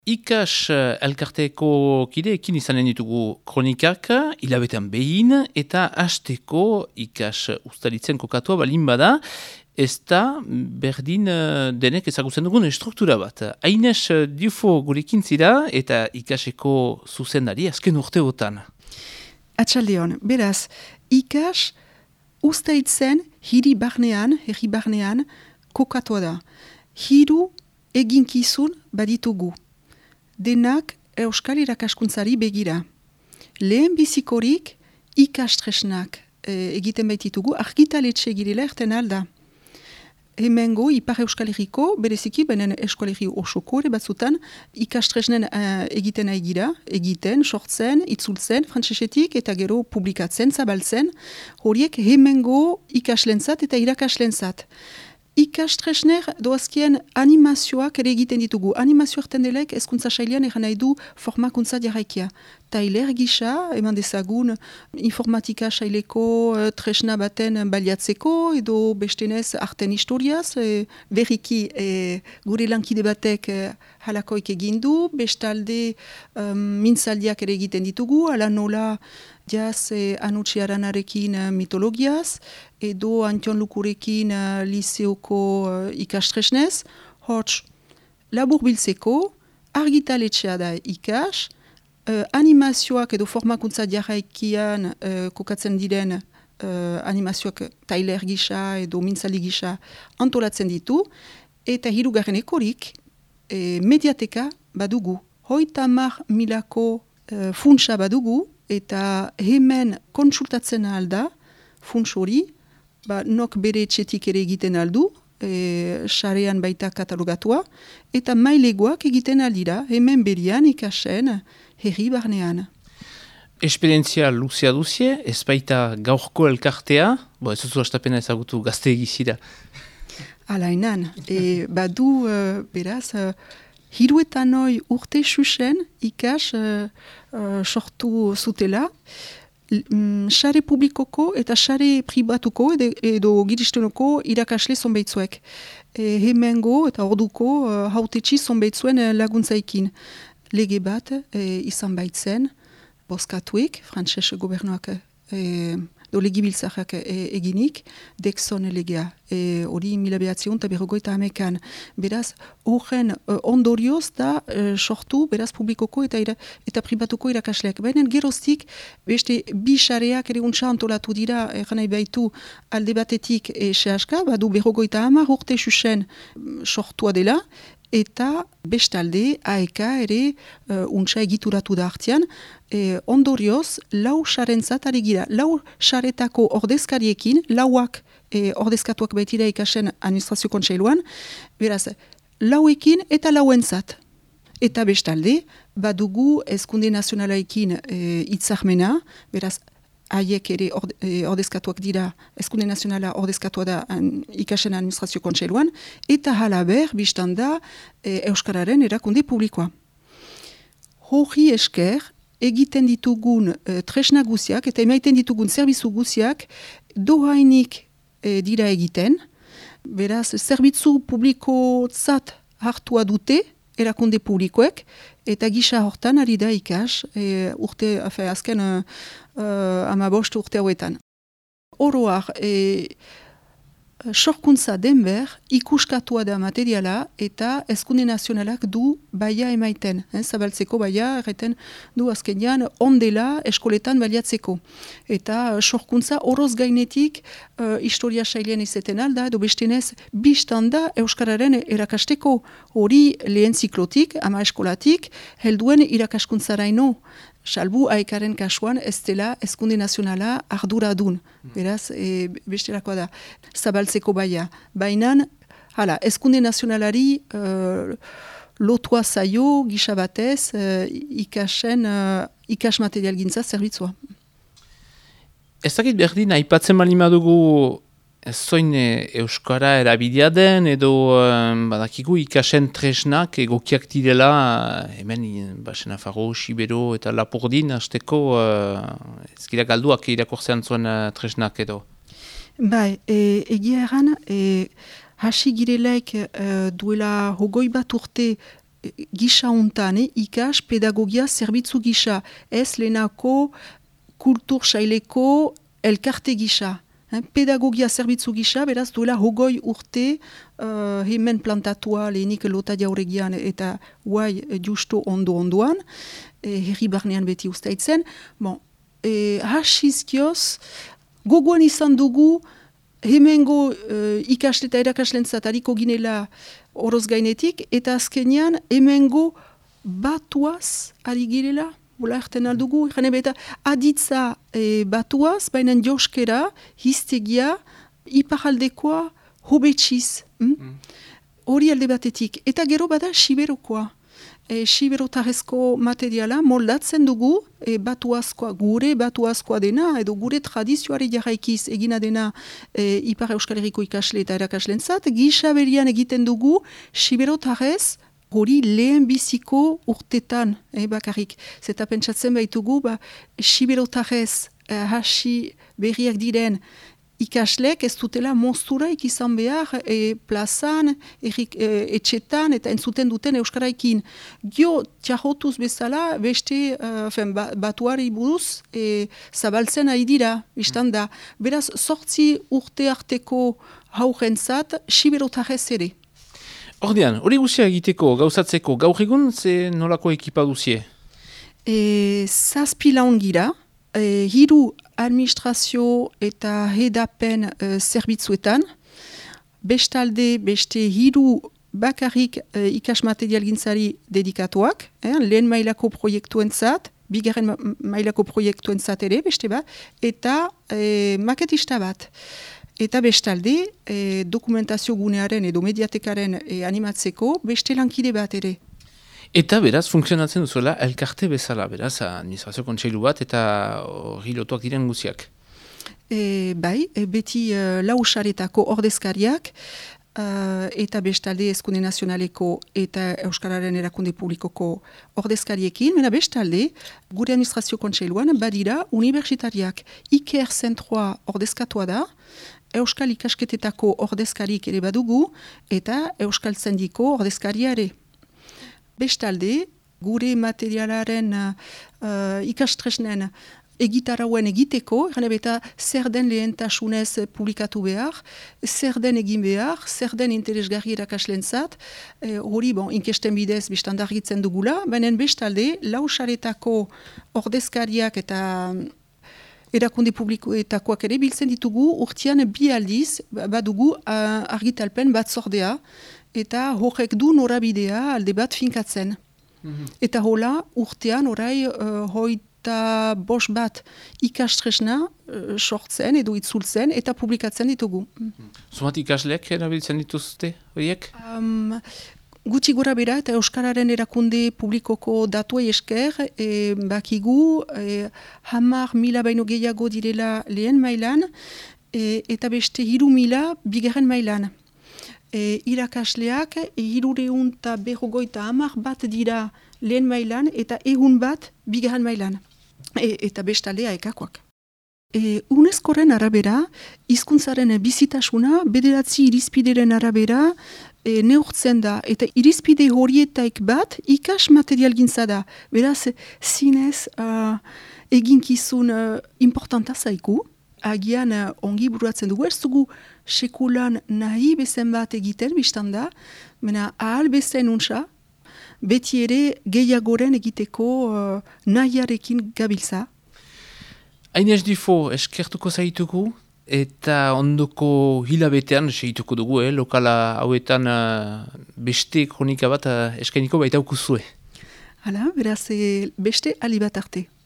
Ikas elkarteko kideekin izanen ditugu kronikak, hilabetean behin, eta hasteko ikas ustaritzen kokatua balin bada, ez da berdin denek ezagutzen dugun struktura bat. Aines Dufo gurekin zira eta ikaseko zuzendari azken urteotan. Atxaldeon, beraz, ikas ustaitzen herri barnean kokatua da. Hiru eginkizun baditugu. Denak euskal irakaskuntzari begira. Lehen bizikorik ikastresnak egiten baititugu, argitaletxe girela erten alda. Hemengo, Ipar Euskal Herriko, bereziki, benen Euskal Herri osoko ere batzutan, ikastresnen egiten aigira, egiten, sortzen, itzultzen, frantsesetik, eta gero publikatzen, zabaltzen, horiek hemengo ikaslentzat eta irakaslentzat. Ikastresner doazkien animazioak ere egiten ditugu. Animazio erten delek hezkuntza sailean eran nahi du formakuntza jarraikia. Tailer gisa, eman dezagun informatika saileko tresna baten baliatzeko, edo bestenez arten historiaz, berriki gure lankide batek halakoik egindu, bestalde mintzaldiak ere egiten ditugu, ala nola jaz Anutsi Aranarekin mitologiaz, edo Antion Lukurekin liseoko ikastresnez. Hots, labur biltzeko, argitaletxea da ikas, animazioak edo formakuntza jarraikian kokatzen diren animazioak tailer gisa edo mintzaldi gisa antolatzen ditu, eta hirugarren ekorik mediateka badugu. 30.000 funtsa badugu, eta hemen kontsultatzen alda funts hori, nok bere etxetik ere egiten aldu, sarean baita katalogatua, eta mailegoak egiten aldira, hemen berian ikasen herri barnean. Esperientzia luzea duzie, ez baita gaurko elkartea, ez duzu hastapena ezagutu gazte egizira. Alainan, badu beraz, hiruetan urte susen ikas sortu zutela, sare publikoko eta sare pribatuko edo giristenoko irakasle zonbaitzuek. Hemengo eta orduko hautetxi zonbaitzuen laguntzaikin. Lege bat izan baitzen, bozkatuek, frantses gobernuak legibiltzarrak eginik, Dexon legea, hori 1950. Beraz, horren ondorioz da sortu, beraz, publikoko eta pribatuko irakasleak. Baina geroztik, beste bi sareak ere untsa antolatu dira, nahi baitu alde batetik sehaska, badu 50 urte susen sortua dela, eta bestalde AEK ere untsa egituratu da hartian, ondorioz, 4 sarentzat ari gira, 4 saretako ordezkariekin, 4 ordezkatuak baitira ikasen administrazio kontseiluan, beraz, 4ekin eta 4entzat. Eta bestalde, badugu hezkunde nazionalaekin hitzarmena, beraz, haiek ere ordezkatuak dira, hezkunde nazionala ordezkatua da ikasen administrazio kontseiluan, eta halaber, biztan da, Euskararen erakunde publikoa. Hori esker, egiten ditugun tresna guziak, eta emaiten ditugun zerbitzu guziak, dohainik dira egiten, beraz, zerbitzu publikotzat hartua dute, erakunde publikoek, eta gisa hortan ari da ikas, azken 15 urte hauetan. Oroar, sorkuntza denber, ikuskatua da materiala, eta hezkunde nazionalak du baia emaiten. Zabaltzeko baia, erreten du azkenean ondela eskoletan baliatzeko. Eta sorkuntza oroz gainetik historia sailean izeten alda, edo bestenez biztanda Euskararen erakasteko hori lehen ziklotik, ama eskolatik, helduen irakaskuntzaraino. Salbu AEKaren kasuan ez dela hezkunde nazionala arduradun. Beraz, bestelakoa da, zabaltzeko baia. Bainan, hezkunde nazionalari lotua zaio, gisa batez, ikas material gintza zerbitzua. Ez dakit berdin, aipatzen balima dugu zoin Euskara erabidea den, edo badakigu ikasen tresnak egokiak direla, hemen Nafarro, Sibero eta Lapurdin, hasteko ezkira galduak irakortzean zuen tresnak edo. Bai, egia erran, hasi girelaik duela 20 bat urte gisa untan, ikas pedagogia zerbitzu gisa, ez lehenako kultur saileko elkarte gisa. Pedagogia zerbitzu gisa, beraz duela hogoi urte hemen plantatua lehenik lota jauregian eta guai justo ondoan, herri barnean beti ustaitzen. Bon, hasizkioz, gogoan izan dugu hemengo ikasle eta erakaslentzat hariko ginela oroz gainetik, eta azkenean hemengo batuaz ari girela, bola erten aldugu, eta aditza batuaz, baina joskera, hiztegia, iparaldekoa hobetsiz. Hori alde batetik. Eta gero bada siberokoa. Siberotarezko materiala moldatzen dugu, batuazkoa, gure batuazkoa dena, edo gure tradizioari jarraikiz egina dena Ipar Euskal Herriko ikasle eta erakaslentzat, gisa berian egiten dugu siberotarez, hori lehen biziko urtetan, bakarrik. Zeta pentsatzen baitugu, siberotarez hasi berriak diren ikaslek ez dutela monsturaik izan behar plazan, etxetan eta entzuten duten euskaraikin. Gio txahotuz bezala beste batuari buruz zabaltzen ari dira, biztan da. Beraz, 8 urte arteko haurentzat siberotarez ere. Ordean, hori guztia egiteko, gauzatzeko, gaur egun, ze nolako ekipa duzie? 7 laun gira, 3 administrazio eta hedapen zerbitzuetan, bestalde beste 3 bakarrik ikas material gintzari dedikatuak, lehen mailako proiektuentzat, bigarren mailako proiektuentzat ere, beste bat, eta maketista bat. Eta bestalde, dokumentazio gunearen edo mediatekaren animatzeko beste lankide bat ere. Eta beraz, funtzionatzen duzuela elkarte bezala, beraz, administrazio kontseilu bat eta hori lotuak diren guziak. Bai, beti lausaretako ordezkariak eta bestalde Eskunde Nazionaleko eta Euskararen Erakunde Publikoko ordezkariekin, mena bestalde, gure administrazio kontseiluan badira universitariak. Iker zentroa ordezkatua da, Euskal ikasketetako ordezkarik ere badugu, eta Euskal Zendiko ordezkariare. Bestalde, gure materialaren ikastresnen egitarauen egiteko, eta zer den lehentasunez publikatu behar, zer den egin behar, zer den interesgarri erakaslentzat, hori, inkesten bidez biztandargitzen dugula, baina bestalde, lausaretako ordezkariak eta erakunde publikoetakoak ere biltzen ditugu, urtean 2 aldiz badugu argitalpen batzordea, eta horrek du norabidea alde bat finkatzen. Eta hola, urtean orai hoita 5 bat ikastresna sortzen edo itzultzen eta publikatzen ditugu. Zumat ikasleak erabiltzen dituzte horiek? Gutxi gora bera eta Euskararen Erakunde Publikoko datuei esker, bakigu 10.000 baino gehiago direla lehen mailan, eta beste 3.000 bigarren mailan. Irakasleak 350 bat dira lehen mailan eta 100 bat bigarren mailan. Eta bestalea ekakoak. UNESCO-ren arabera, hizkuntzaren bizitasuna, 9 irizpideren arabera, neurtzen da, eta irizpide horietaik bat ikas material gintza da. Beraz, zinez eginkizun importanta zaiku, agian ongi buruatzen dugu, ez dugu sekulan nahi bezen bat egiten, biztan da, mena ahal bezen untsa, beti ere gehiagoren egiteko nahiarekin gabiltza. Hainez difo, eskertuko zaitugu, eta ondoko hilabetean segituko dugu, lokala hauetan beste kronika bat eskainiko baita ukuzue. Hala, beraz, beste alibat arte.